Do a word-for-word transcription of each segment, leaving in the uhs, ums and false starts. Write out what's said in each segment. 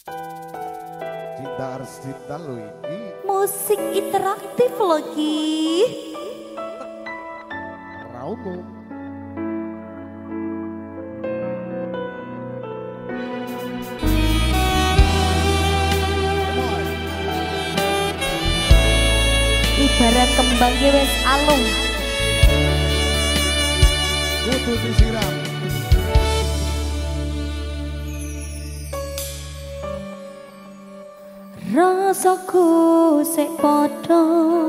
Cinta Arsita lo ini musik interaktif lagi. Raumu Ibarat kembang wis alung kudu disiram. rasaku sik padha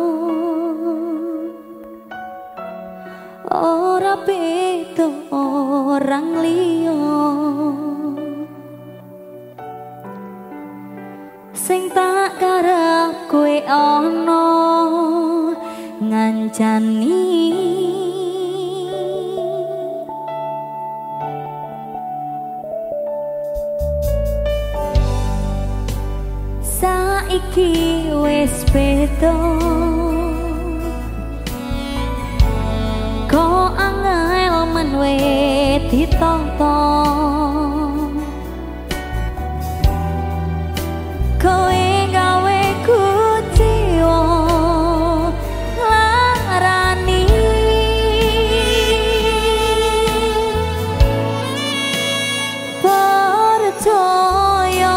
ora beda orang liya sing tak karep kowe ana ngancani saiki wis beda kok angel men wis ditonton kowe gawe kuciwa larani percaya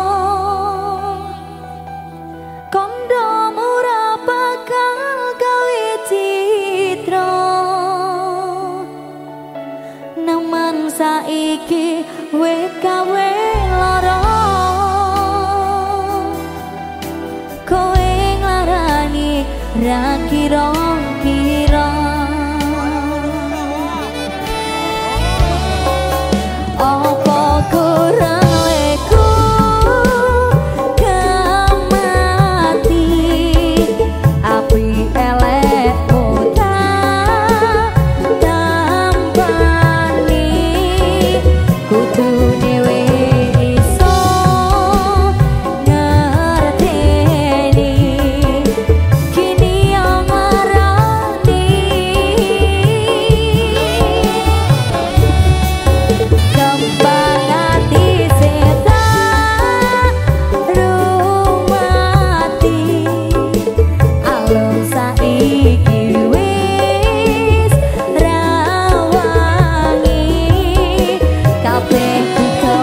kondom ora bakal gawe citra nemen saiki wis gawe lara kowe nglarani ra kira-kira apa kurang leku kemati api elekmu tak tampani kudune wis iso ngerteni kini yang ngarani kembang ati setan rumati alung saiki wis rawangi kabeh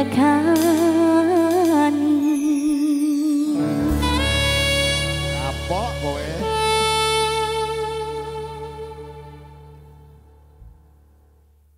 tekan. Kapok kowe.